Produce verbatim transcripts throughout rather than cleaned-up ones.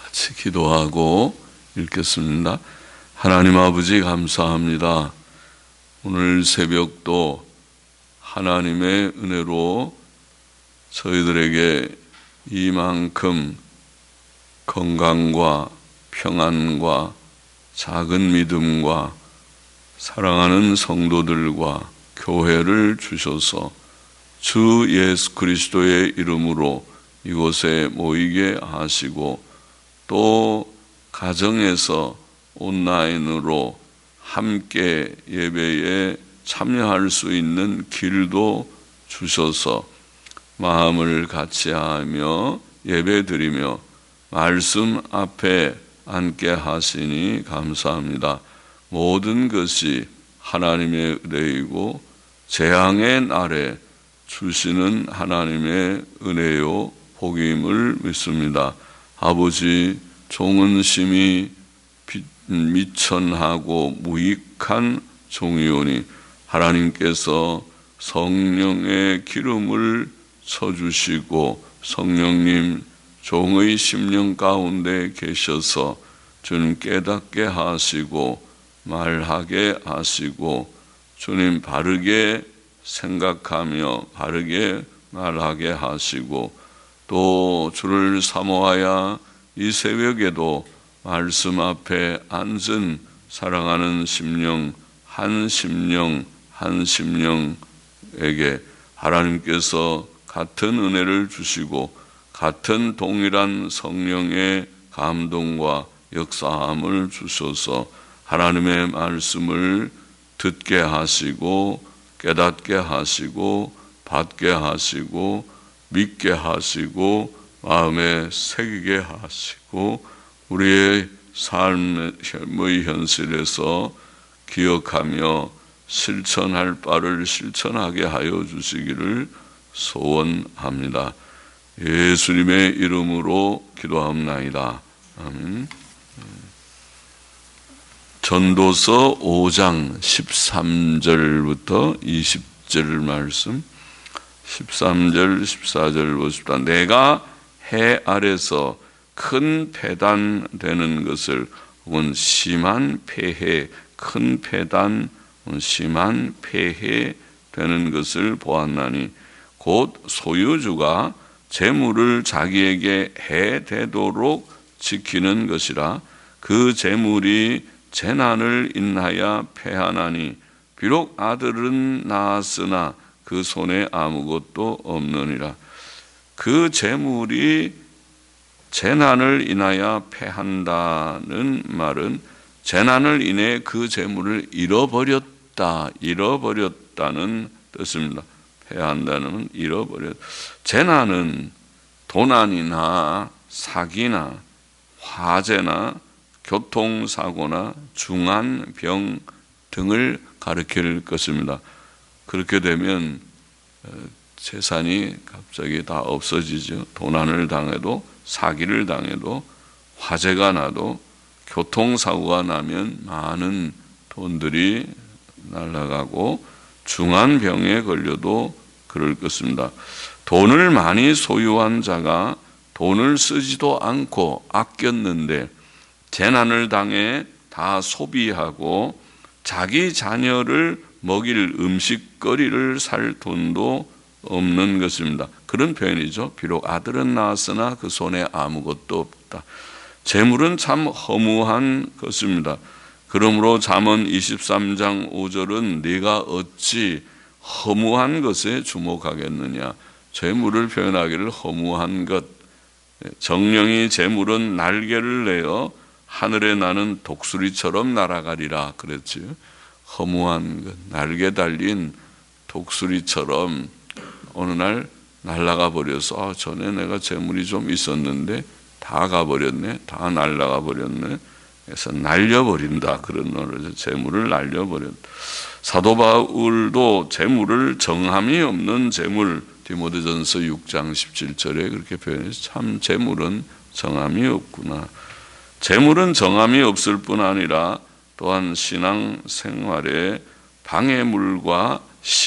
같이 기도하고 읽겠습니다. 하나님 아버지 감사합니다. 오늘 새벽도 하나님의 은혜로 저희들에게 이만큼 건강과 평안과 작은 믿음과 사랑하는 성도들과 교회를 주셔서 주 예수 그리스도의 이름으로 이곳에 모이게 하시고 또 가정에서 온라인으로 함께 예배에 참여할 수 있는 길도 주셔서 마음을 같이하며 예배드리며 말씀 앞에 앉게 하시니 감사합니다. 모든 것이 하나님의 은혜이고 재앙의 날에 주시는 하나님의 은혜요 복임을 믿습니다. 아버지, 종은 심히 미천하고 무익한 종이오니 하나님께서 성령의 기름을 쳐주시고 성령님 종의 심령 가운데 계셔서 주님 깨닫게 하시고 말하게 하시고 주님 바르게 생각하며 바르게 말하게 하시고 또 주를 사모하여 이 새벽에도 말씀 앞에 앉은 사랑하는 심령 한 심령 한 심령에게 하나님께서 같은 은혜를 주시고 같은 동일한 성령의 감동과 역사함을 주셔서 하나님의 말씀을 듣게 하시고 깨닫게 하시고 받게 하시고 믿게 하시고 마음에 새기게 하시고 우리의 삶의 현실에서 기억하며 실천할 바를 실천하게 하여 주시기를 소원합니다. 예수님의 이름으로 기도합나이다. 아멘. 전도서 오 장 십삼 절부터 이십 절 말씀, 십삼 절, 십사 절 보십시다. 내가 해 아래서 큰 폐단 되는 것을 혹은 심한 폐해, 큰 폐단, 심한 폐해 되는 것을 보았나니 곧 소유주가 재물을 자기에게 해되도록 지키는 것이라. 그 재물이 재난을 인하여 패하나니 비록 아들은 낳았으나 그 손에 아무것도 없느니라. 그 재물이 재난을 인하여 패한다는 말은 재난을 인해 그 재물을 잃어버렸다, 잃어버렸다는 뜻입니다. 패한다는 잃어버렸다. 재난은 도난이나 사기나 화재나 교통사고나 중한 병 등을 가리킬 것입니다. 그렇게 되면 재산이 갑자기 다 없어지죠. 도난을 당해도 사기를 당해도 화재가 나도 교통사고가 나면 많은 돈들이 날아가고 중한 병에 걸려도 그럴 것입니다. 돈을 많이 소유한 자가 돈을 쓰지도 않고 아꼈는데 재난을 당해 다 소비하고 자기 자녀를 먹일 음식거리를 살 돈도 없는 것입니다. 그런 표현이죠. 비록 아들은 낳았으나 그 손에 아무것도 없다. 재물은 참 허무한 것입니다. 그러므로 잠언 이십삼 장 오 절은 네가 어찌 허무한 것에 주목하겠느냐. 재물을 표현하기를 허무한 것. 정령이 재물은 날개를 내어 하늘에 나는 독수리처럼 날아가리라 그랬지. 허무한 것, 날개 달린 독수리처럼 어느 날 날아가 버려서 아, 전에 내가 재물이 좀 있었는데 다 가버렸네, 다 날아가 버렸네. 그래서 날려버린다. 그런 노래죠. 재물을 날려버렸다. 사도 바울도 재물을 정함이 없는 재물, 디모데전서 육 장 십칠 절에 그렇게 표현해서 참 재물은 정함이 없구나. 재물은 정함이 없을 뿐 아니라 또한 신앙 생활에 방해물과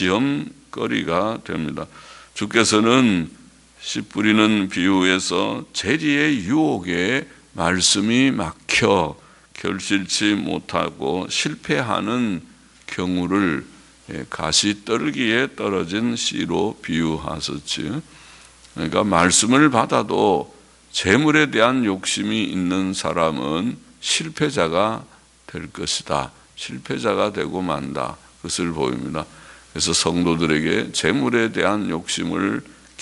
시험거리가 됩니다. 주께서는 씨 뿌리는 비유에서 재리의 유혹에 말씀이 막혀 결실치 못하고 실패하는 경우를 가시떨기에 떨어진 씨로 비유하셨지. 그러니까 말씀을 받아도 재물에 대한 욕심이 있는 사람은 실패자가 될 것이다. 실패자가 되고 만다. 그것을 보입니다. 그래서 성도들에게 재물에 대한 욕심을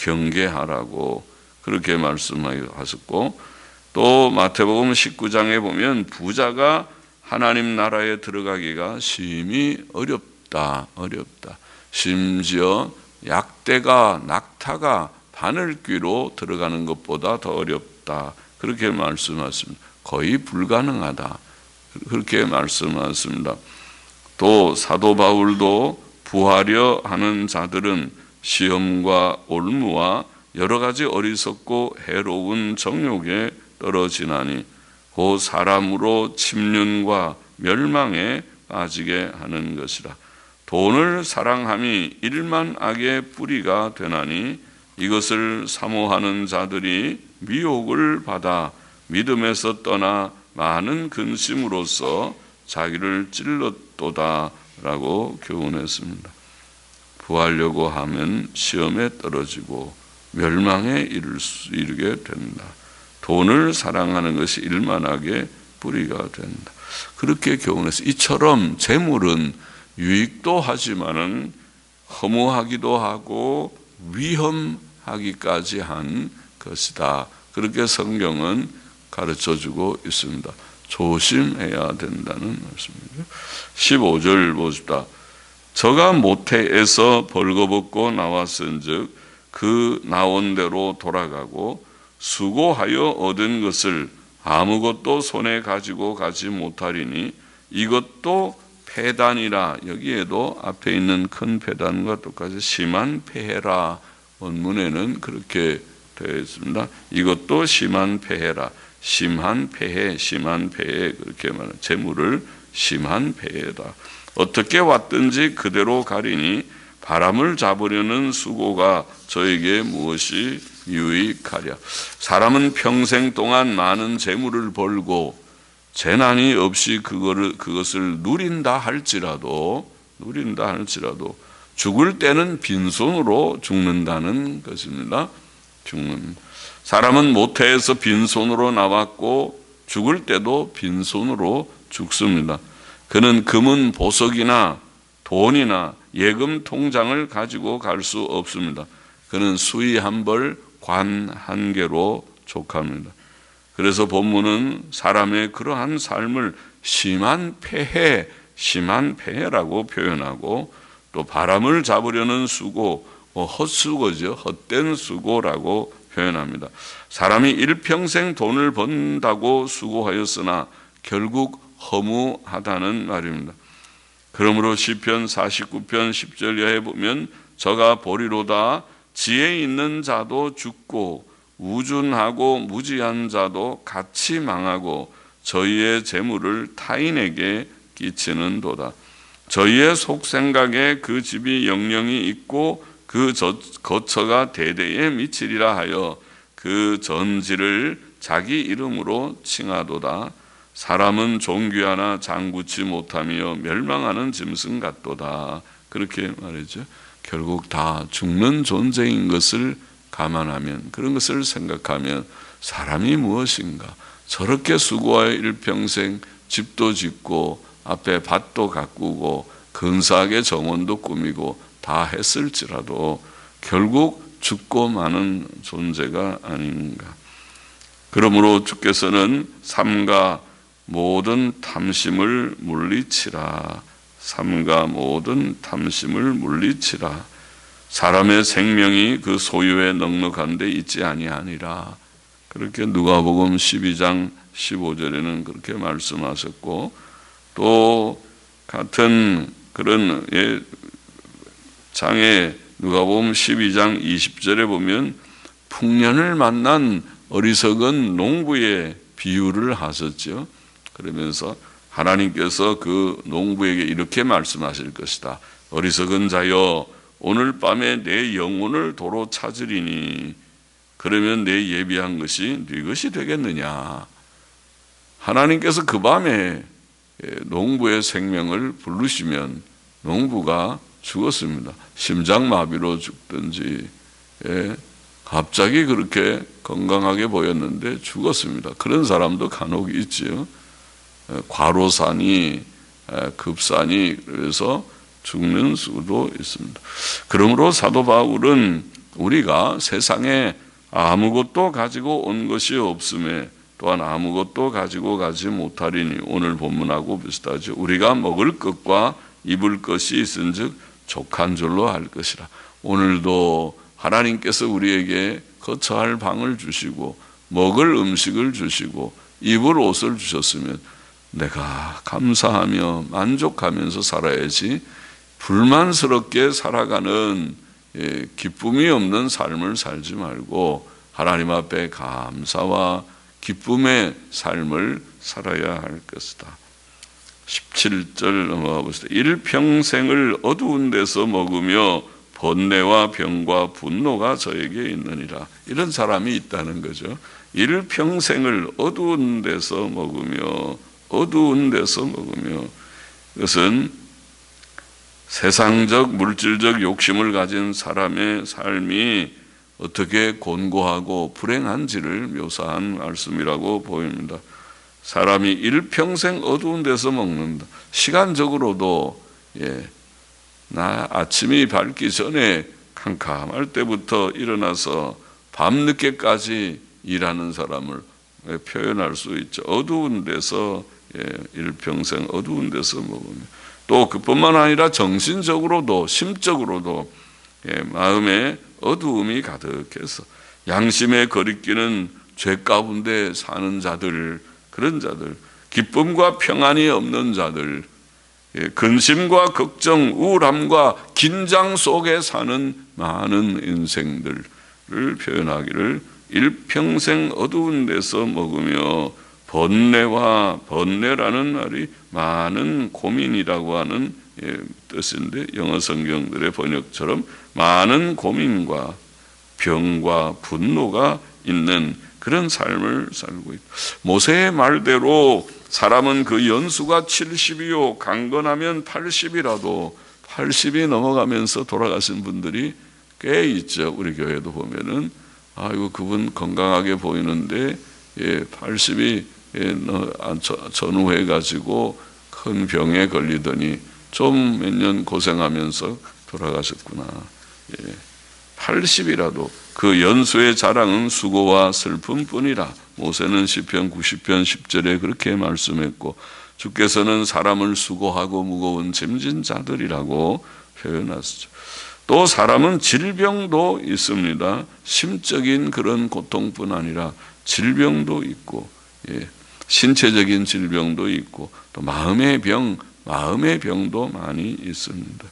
경계하라고 그렇게 말씀하셨고, 또 마태복음 십구 장에 보면 부자가 하나님 나라에 들어가기가 심히 어렵다. 어렵다. 심지어 약대가 낙타가 바늘귀로 들어가는 것보다 더 어렵다. 그렇게 말씀하십니다. 거의 불가능하다. 그렇게 말씀하십니다. 또 사도 바울도 부하려 하는 자들은 시험과 올무와 여러 가지 어리석고 해로운 정욕에 떨어지나니 그 사람으로 침륜과 멸망에 빠지게 하는 것이라. 돈을 사랑함이 일만 악의 뿌리가 되나니 이것을 사모하는 자들이 미혹을 받아 믿음에서 떠나 많은 근심으로써 자기를 찔렀도다 라고 교훈했습니다. 구하려고 하면 시험에 떨어지고 멸망에 이를 수, 이르게 된다. 돈을 사랑하는 것이 일만하게 뿌리가 된다. 그렇게 교훈해서 이처럼 재물은 유익도 하지만은 허무하기도 하고 위험하기까지 한 것이다. 그렇게 성경은 가르쳐주고 있습니다. 조심해야 된다는 말씀이죠. 십오 절 보십시다. 저가 모태에서 벌거벗고 나왔은즉 그 나온 대로 돌아가고 수고하여 얻은 것을 아무것도 손에 가지고 가지 못하리니 이것도 폐단이라. 여기에도 앞에 있는 큰 폐단과 똑같이 심한 폐해라. 원문에는 그렇게 되어 있습니다. 이것도 심한 폐해라. 심한 폐해, 심한 폐해 그렇게 말하는 재물을 심한 폐해다. 어떻게 왔든지 그대로 가리니 바람을 잡으려는 수고가 저에게 무엇이 유익하랴. 사람은 평생 동안 많은 재물을 벌고 재난이 없이 그거를, 그것을 누린다 할지라도 누린다 할지라도 죽을 때는 빈손으로 죽는다는 것입니다. 죽는 사람은 모태에서 빈손으로 나왔고 죽을 때도 빈손으로 죽습니다. 그는 금은 보석이나 돈이나 예금 통장을 가지고 갈 수 없습니다. 그는 수의 한 벌, 관 한 개로 족합니다. 그래서 본문은 사람의 그러한 삶을 심한 폐해, 심한 폐해라고 표현하고 또 바람을 잡으려는 수고, 뭐 헛수고죠. 헛된 수고라고 표현합니다. 사람이 일평생 돈을 번다고 수고하였으나 결국 허무하다는 말입니다. 그러므로 시편 사십구 편 십 절 이하에 보면 저가 보리로다 지혜 있는 자도 죽고 우준하고 무지한 자도 같이 망하고 저희의 재물을 타인에게 끼치는도다. 저희의 속생각에 그 집이 영영이 있고 그 거처가 대대에 미치리라 하여 그 전지를 자기 이름으로 칭하도다. 사람은 종귀 하나 장구치 못하며 멸망하는 짐승 같도다. 그렇게 말이죠. 결국 다 죽는 존재인 것을 감안하면, 그런 것을 생각하면 사람이 무엇인가, 저렇게 수고하여 일평생 집도 짓고 앞에 밭도 가꾸고 근사하게 정원도 꾸미고 다 했을지라도 결국 죽고 마는 존재가 아닌가. 그러므로 주께서는 삼가 모든 탐심을 물리치라. 삼가 모든 탐심을 물리치라. 사람의 생명이 그 소유에 넉넉한데 있지 아니하니라. 그렇게 누가복음 십이 장 십오 절에는 그렇게 말씀하셨고, 또 같은 그런 장에 누가복음 십이 장 이십 절에 보면 풍년을 만난 어리석은 농부의 비유를 하셨죠. 그러면서 하나님께서 그 농부에게 이렇게 말씀하실 것이다. 어리석은 자여, 오늘 밤에 내 영혼을 도로 찾으리니 그러면 내 예비한 것이 네 것이 되겠느냐. 하나님께서 그 밤에 농부의 생명을 부르시면 농부가 죽었습니다. 심장마비로 죽든지, 예, 갑자기 그렇게 건강하게 보였는데 죽었습니다. 그런 사람도 간혹 있지요. 과로사니 급사니 그래서 죽는 수도 있습니다. 그러므로 사도 바울은 우리가 세상에 아무것도 가지고 온 것이 없음에 또한 아무것도 가지고 가지 못하리니, 오늘 본문하고 비슷하죠. 우리가 먹을 것과 입을 것이 있은즉 족한 줄로 알 것이라. 오늘도 하나님께서 우리에게 거처할 방을 주시고 먹을 음식을 주시고 입을 옷을 주셨으면 내가 감사하며 만족하면서 살아야지, 불만스럽게 살아가는 기쁨이 없는 삶을 살지 말고 하나님 앞에 감사와 기쁨의 삶을 살아야 할 것이다. 십칠 절 넘어가 보시다. 일평생을 어두운 데서 먹으며 번뇌와 병과 분노가 저에게 있느니라. 이런 사람이 있다는 거죠. 일평생을 어두운 데서 먹으며 어두운 데서 먹으며, 이것은 세상적 물질적 욕심을 가진 사람의 삶이 어떻게 곤고하고 불행한지를 묘사한 말씀이라고 보입니다. 사람이 일평생 어두운 데서 먹는다. 시간적으로도, 예, 나 아침이 밝기 전에 캄캄할 때부터 일어나서 밤늦게까지 일하는 사람을 표현할 수 있죠. 어두운 데서, 예, 일평생 어두운 데서 먹으며, 또 그뿐만 아니라 정신적으로도 심적으로도, 예, 마음에 어두움이 가득해서 양심의 거리끼는 죄 가운데 사는 자들, 그런 자들, 기쁨과 평안이 없는 자들, 예, 근심과 걱정, 우울함과 긴장 속에 사는 많은 인생들을 표현하기를 일평생 어두운 데서 먹으며 번뇌와, 번뇌라는 말이 많은 고민이라고 하는, 예, 뜻인데 영어 성경들의 번역처럼 많은 고민과 병과 분노가 있는 그런 삶을 살고 있다. 모세의 말대로 사람은 그 연수가 칠십이요 강건하면 팔십이라도 팔십이 넘어가면서 돌아가신 분들이 꽤 있죠. 우리 교회도 보면은 아이고 그분 건강하게 보이는데, 예, 팔십이 예, 전후해 가지고 큰 병에 걸리더니 좀 몇 년 고생하면서 돌아가셨구나. 예, 팔십이라도 그 연수의 자랑은 수고와 슬픔뿐이라. 모세는 시편 구십 편 십 절에 그렇게 말씀했고, 주께서는 사람을 수고하고 무거운 짐진 자들이라고 표현하시죠. 또 사람은 질병도 있습니다. 심적인 그런 고통뿐 아니라 질병도 있고, 예, 신체적인 질병도 있고, 또 마음의 병, 마음의 병도 많이 있습니다.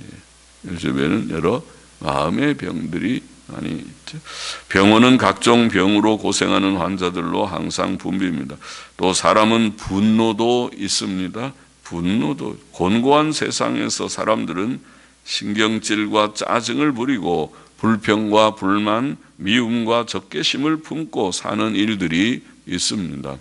예, 요즘에는 여러 마음의 병들이 많이 있죠. 병원은 각종 병으로 고생하는 환자들로 항상 붐빕니다. 또 사람은 분노도 있습니다. 분노도, 곤고한 세상에서 사람들은 신경질과 짜증을 부리고 불평과 불만, 미움과 적개심을 품고 사는 일들이 있습니다.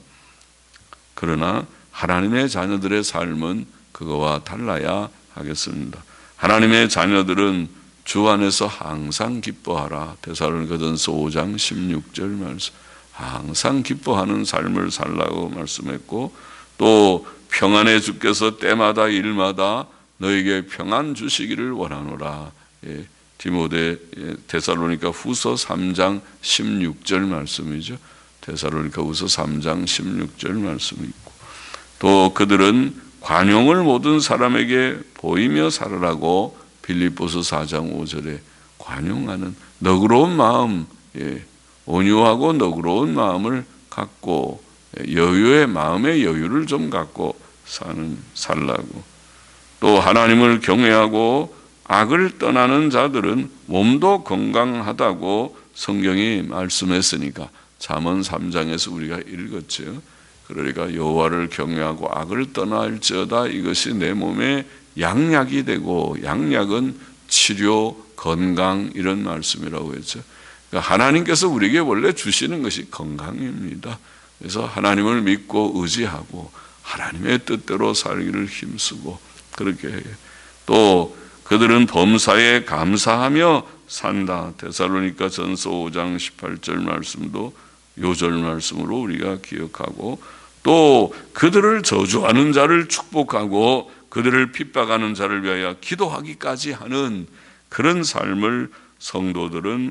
그러나 하나님의 자녀들의 삶은 그거와 달라야 하겠습니다. 하나님의 자녀들은 주 안에서 항상 기뻐하라. 데살로니가전서 오 장 십육 절 말씀. 항상 기뻐하는 삶을 살라고 말씀했고, 또 평안의 주께서 때마다 일마다 너에게 평안 주시기를 원하노라. 예, 디모데 예, 데살로니가 후서 삼 장 십육 절 말씀이죠. 데살로니가 후서 삼 장 십육 절 말씀이 있고, 또 그들은 관용을 모든 사람에게 보이며 살으라고 빌립보서 사 장 오 절에 관용하는 너그러운 마음, 예, 온유하고 너그러운 마음을 갖고 여유의 마음의 여유를 좀 갖고 사는 살라고. 또 하나님을 경외하고 악을 떠나는 자들은 몸도 건강하다고 성경이 말씀했으니까 잠언 삼 장에서 우리가 읽었죠. 그러니까 여호와를 경외하고 악을 떠날지어다 이것이 내 몸에 양약이 되고, 양약은 치료, 건강 이런 말씀이라고 했죠. 그러니까 하나님께서 우리에게 원래 주시는 것이 건강입니다. 그래서 하나님을 믿고 의지하고 하나님의 뜻대로 살기를 힘쓰고 그렇게 해요. 또 그들은 범사에 감사하며 산다. 데살로니가 전서 오 장 십팔 절 말씀도 요절 말씀으로 우리가 기억하고, 또 그들을 저주하는 자를 축복하고 그들을 핍박하는 자를 위하여 기도하기까지 하는 그런 삶을 성도들은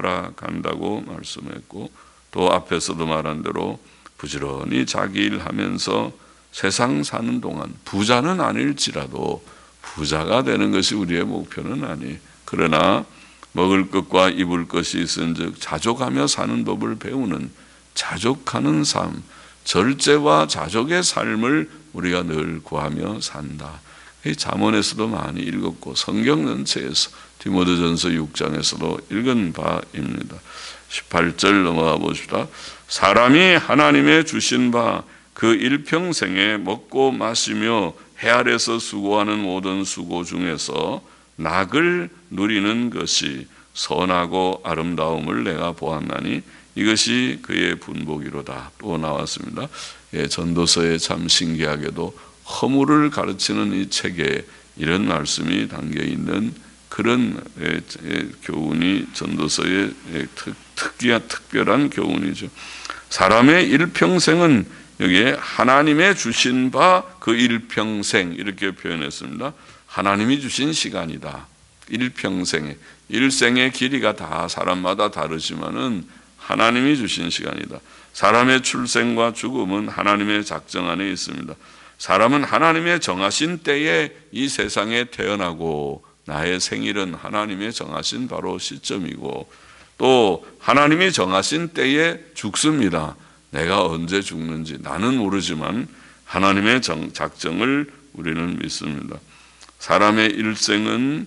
살아간다고 말씀했고, 또 앞에서도 말한 대로 부지런히 자기 일하면서 세상 사는 동안 부자는 아닐지라도 부자가 되는 것이 우리의 목표는 아니, 그러나 먹을 것과 입을 것이 있은즉 자족하며 사는 법을 배우는 자족하는 삶, 절제와 자족의 삶을 우리가 늘 구하며 산다. 잠언에서도 많이 읽었고 성경 전체에서 디모데전서 육 장에서도 읽은 바입니다. 십팔 절 넘어가 보십시다. 사람이 하나님의 주신 바 그 일평생에 먹고 마시며 해 아래서 수고하는 모든 수고 중에서 낙을 누리는 것이 선하고 아름다움을 내가 보았나니 이것이 그의 분복이로다. 또 나왔습니다. 예, 전도서에 참 신기하게도 허물을 가르치는 이 책에 이런 말씀이 담겨 있는 그런 예, 예, 교훈이 전도서의 예, 특, 특이한 특별한 교훈이죠. 사람의 일평생은 여기에 하나님의 주신 바 그 일평생 이렇게 표현했습니다. 하나님이 주신 시간이다. 일평생에, 일생의 길이가 다 사람마다 다르지만은 하나님이 주신 시간이다. 사람의 출생과 죽음은 하나님의 작정 안에 있습니다. 사람은 하나님의 정하신 때에 이 세상에 태어나고 나의 생일은 하나님의 정하신 바로 시점이고, 또 하나님이 정하신 때에 죽습니다. 내가 언제 죽는지 나는 모르지만 하나님의 작정을 우리는 믿습니다. 사람의 일생은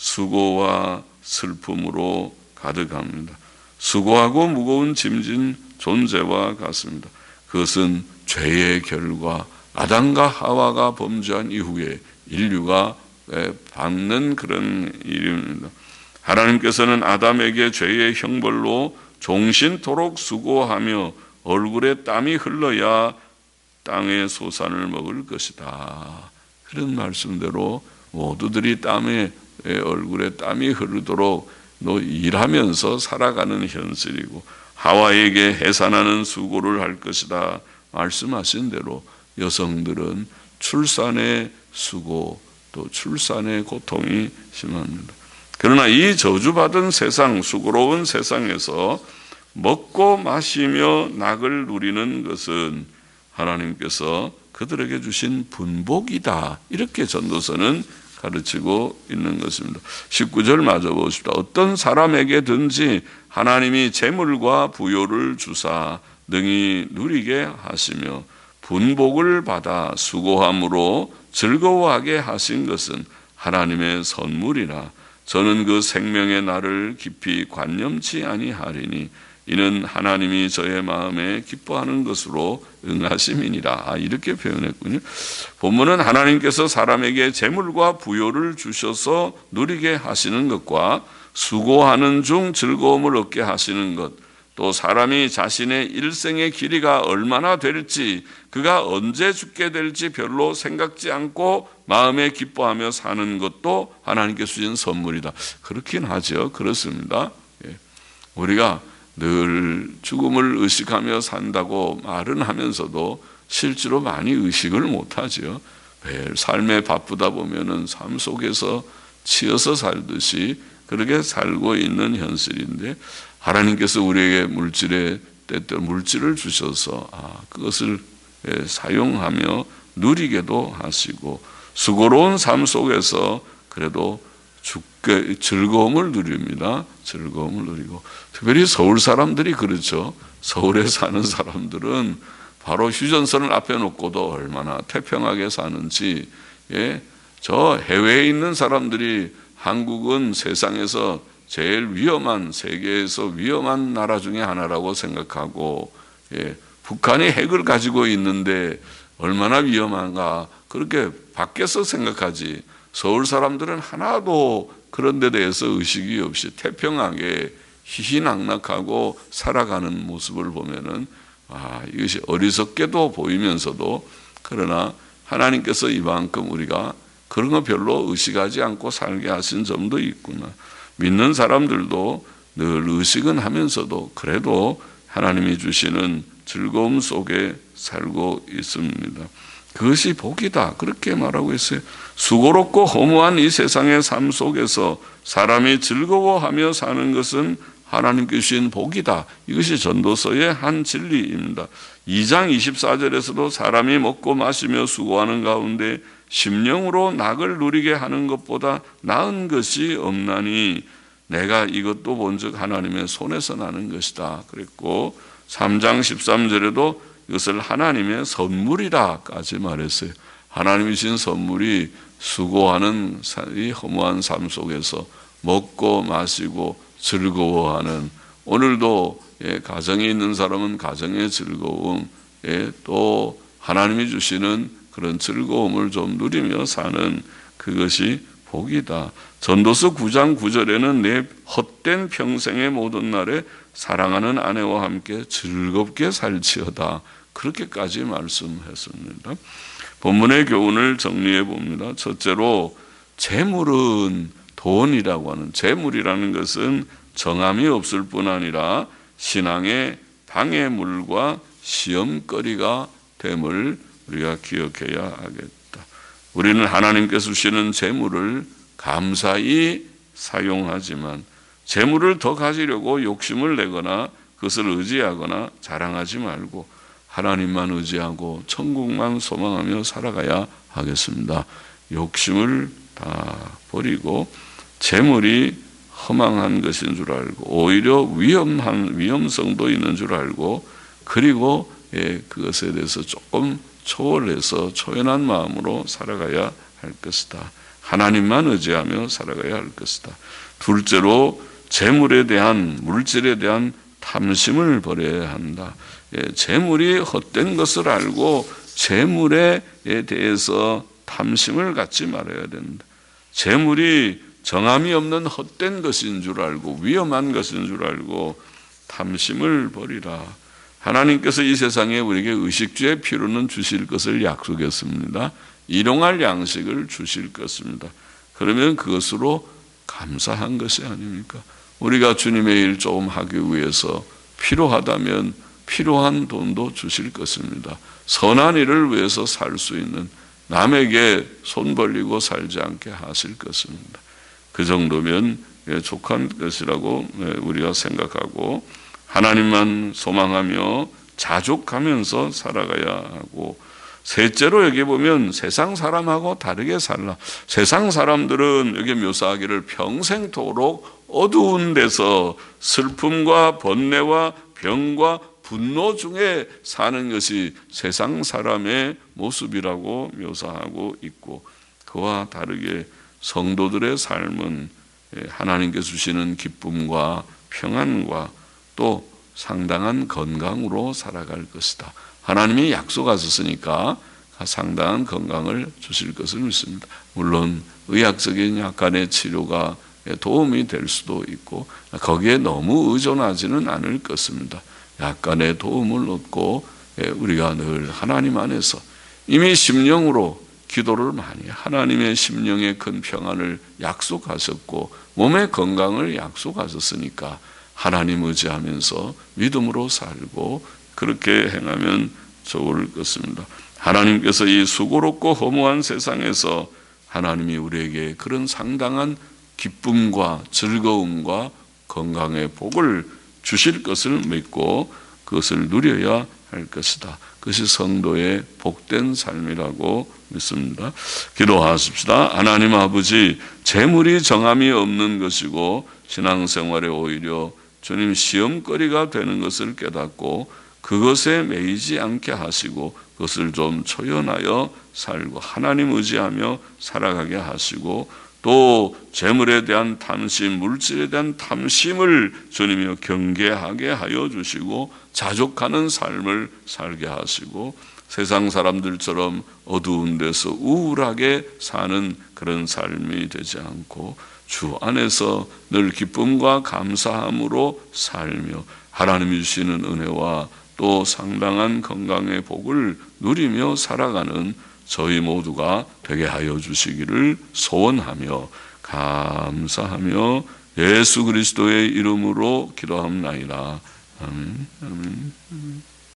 수고와 슬픔으로 가득합니다. 수고하고 무거운 짐진 존재와 같습니다. 그것은 죄의 결과, 아담과 하와가 범죄한 이후에 인류가 받는 그런 일입니다. 하나님께서는 아담에게 죄의 형벌로 종신토록 수고하며 얼굴에 땀이 흘러야 땅의 소산을 먹을 것이다. 그런 말씀대로 모두들이 땀에 얼굴에 땀이 흐르도록 일하면서 살아가는 현실이고, 하와에게 해산하는 수고를 할 것이다 말씀하신 대로 여성들은 출산의 수고 또 출산의 고통이 심합니다. 그러나 이 저주받은 세상, 수고로운 세상에서 먹고 마시며 낙을 누리는 것은 하나님께서 그들에게 주신 분복이다. 이렇게 전도서는 가르치고 있는 것입니다. 십구 절 맞아 보십시다. 어떤 사람에게든지 하나님이 재물과 부요를 주사 능히 누리게 하시며 분복을 받아 수고함으로 즐거워하게 하신 것은 하나님의 선물이라. 저는 그 생명의 날을 깊이 관념치 아니하리니 이는 하나님이 저의 마음에 기뻐하는 것으로 응하심이니라. 아, 이렇게 표현했군요. 본문은 하나님께서 사람에게 재물과 부요를 주셔서 누리게 하시는 것과 수고하는 중 즐거움을 얻게 하시는 것, 또 사람이 자신의 일생의 길이가 얼마나 될지, 그가 언제 죽게 될지 별로 생각지 않고 마음에 기뻐하며 사는 것도 하나님께서 주신 선물이다. 그렇긴 하죠. 그렇습니다. 예. 우리가 늘 죽음을 의식하며 산다고 말은 하면서도 실제로 많이 의식을 못하죠. 매일 삶에 바쁘다 보면은 삶 속에서 치여서 살듯이 그렇게 살고 있는 현실인데, 하나님께서 우리에게 물질에 때때로 물질을 주셔서 아, 그것을 사용하며 누리게도 하시고, 수고로운 삶 속에서 그래도 죽게 즐거움을 누립니다. 즐거움을 누리고, 특별히 서울 사람들이 그렇죠. 서울에 사는 사람들은 바로 휴전선을 앞에 놓고도 얼마나 태평하게 사는지. 예, 저 해외에 있는 사람들이 한국은 세상에서 제일 위험한, 세계에서 위험한 나라 중에 하나라고 생각하고, 예, 북한이 핵을 가지고 있는데 얼마나 위험한가 그렇게 밖에서 생각하지, 서울 사람들은 하나도 그런 데 대해서 의식이 없이 태평하게 희희낙낙하고 살아가는 모습을 보면은 아, 이것이 어리석게도 보이면서도 그러나 하나님께서 이만큼 우리가 그런 거 별로 의식하지 않고 살게 하신 점도 있구나. 믿는 사람들도 늘 의식은 하면서도 그래도 하나님이 주시는 즐거움 속에 살고 있습니다. 그것이 복이다. 그렇게 말하고 있어요. 수고롭고 허무한 이 세상의 삶 속에서 사람이 즐거워하며 사는 것은 하나님께 주신 복이다. 이것이 전도서의 한 진리입니다. 이 장 이십사 절에서도 사람이 먹고 마시며 수고하는 가운데 심령으로 낙을 누리게 하는 것보다 나은 것이 없나니 내가 이것도 본즉 하나님의 손에서 나는 것이다 그랬고, 삼 장 십삼 절에도 이것을 하나님의 선물이라까지 말했어요. 하나님이 주신 선물이 수고하는 이 허무한 삶 속에서 먹고 마시고 즐거워하는, 오늘도 예, 가정에 있는 사람은 가정의 즐거움, 예, 또 하나님이 주시는 그런 즐거움을 좀 누리며 사는 그것이 복이다. 전도서 구 장 구 절에는 내 헛된 평생의 모든 날에 사랑하는 아내와 함께 즐겁게 살지어다. 그렇게까지 말씀했습니다. 본문의 교훈을 정리해 봅니다. 첫째로 재물은 돈이라고 하는, 재물이라는 것은 정함이 없을 뿐 아니라 신앙의 방해물과 시험거리가 됨을 우리가 기억해야 하겠다. 우리는 하나님께서 주시는 재물을 감사히 사용하지만 재물을 더 가지려고 욕심을 내거나 그것을 의지하거나 자랑하지 말고 하나님만 의지하고 천국만 소망하며 살아가야 하겠습니다. 욕심을 다 버리고 재물이 허망한 것인 줄 알고 오히려 위험한 위험성도 있는 줄 알고, 그리고 예, 그것에 대해서 조금 초월해서 초연한 마음으로 살아가야 할 것이다. 하나님만 의지하며 살아가야 할 것이다. 둘째로 재물에 대한, 물질에 대한 탐심을 버려야 한다. 예, 재물이 헛된 것을 알고 재물에 대해서 탐심을 갖지 말아야 된다. 재물이 정함이 없는 헛된 것인 줄 알고 위험한 것인 줄 알고 탐심을 버리라. 하나님께서 이 세상에 우리에게 의식주의 필요는 주실 것을 약속했습니다. 일용할 양식을 주실 것입니다. 그러면 그것으로 감사한 것이 아닙니까? 우리가 주님의 일 조금 하기 위해서 필요하다면 필요한 돈도 주실 것입니다. 선한 일을 위해서 살 수 있는, 남에게 손 벌리고 살지 않게 하실 것입니다. 그 정도면 족한 것이라고 우리가 생각하고 하나님만 소망하며 자족하면서 살아가야 하고, 셋째로 여기 보면 세상 사람하고 다르게 살라. 세상 사람들은 여기 묘사하기를 평생토록 어두운 데서 슬픔과 번뇌와 병과 분노 중에 사는 것이 세상 사람의 모습이라고 묘사하고 있고, 그와 다르게 성도들의 삶은 하나님께서 주시는 기쁨과 평안과 또 상당한 건강으로 살아갈 것이다. 하나님이 약속하셨으니까 상당한 건강을 주실 것을 믿습니다. 물론 의학적인 약간의 치료가 도움이 될 수도 있고 거기에 너무 의존하지는 않을 것입니다. 약간의 도움을 얻고 우리가 늘 하나님 안에서 이미 심령으로 기도를 많이, 하나님의 심령의 큰 평안을 약속하셨고 몸의 건강을 약속하셨으니까 하나님 의지하면서 믿음으로 살고 그렇게 행하면 좋을 것입니다. 하나님께서 이 수고롭고 허무한 세상에서 하나님이 우리에게 그런 상당한 기쁨과 즐거움과 건강의 복을 주실 것을 믿고 그것을 누려야 할 것이다. 그것이 성도의 복된 삶이라고 믿습니다. 기도하십시다. 하나님 아버지, 재물이 정함이 없는 것이고 신앙생활에 오히려 주님 시험거리가 되는 것을 깨닫고 그것에 매이지 않게 하시고 그것을 좀 초연하여 살고 하나님 의지하며 살아가게 하시고, 또 재물에 대한 탐심, 물질에 대한 탐심을 주님이 경계하게 하여 주시고 자족하는 삶을 살게 하시고 세상 사람들처럼 어두운 데서 우울하게 사는 그런 삶이 되지 않고 주 안에서 늘 기쁨과 감사함으로 살며 하나님이 주시는 은혜와 또 상당한 건강의 복을 누리며 살아가는 저희 모두가 되게 하여 주시기를 소원하며 감사하며 예수 그리스도의 이름으로 기도합나이다. 아멘. 아멘. 아멘.